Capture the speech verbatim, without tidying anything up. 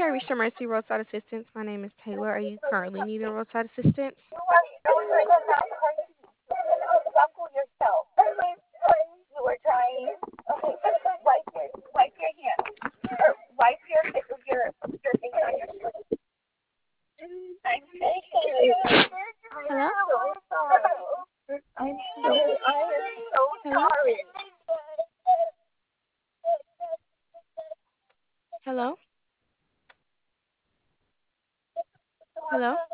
you have reached your Mercy Roadside Assistance. My name is Taylor. Are you currently needing roadside assistance? You were trying. Okay, wipe your wipe your hand or wipe your your your thing on your shirt. I'm so Hello? sorry. I'm so I am so Hello? sorry. Hello? Hello?